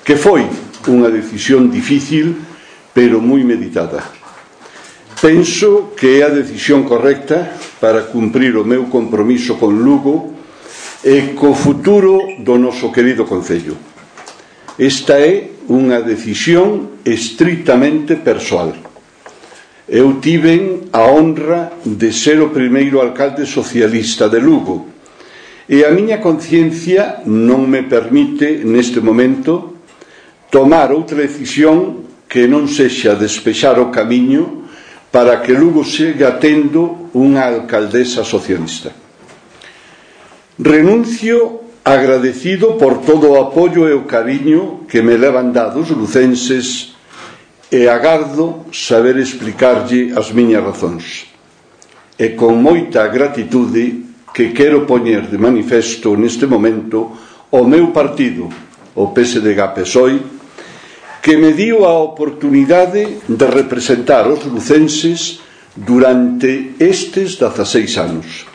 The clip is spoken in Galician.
que foi unha decisión difícil, pero moi meditada. Penso que é a decisión correcta para cumprir o meu compromiso con Lugo e co futuro do noso querido concello. Esta é unha decisión estritamente persoal. Eu tiven a honra de ser o primeiro alcalde socialista de Lugo e a miña conciencia non me permite neste momento tomar outra decisión que non sexa despexar o camiño para que Lugo siga tendo unha alcaldesa socialista. Renuncio agradecido por todo o apoio e o cariño que me levan dado os lucenses e agardo saber explicarlle as miñas razóns. E con moita gratitude que quero poñer de manifesto neste momento o meu partido, o PSDG-PSOE, que me dio a oportunidade de representar os lucenses durante estes 16 anos.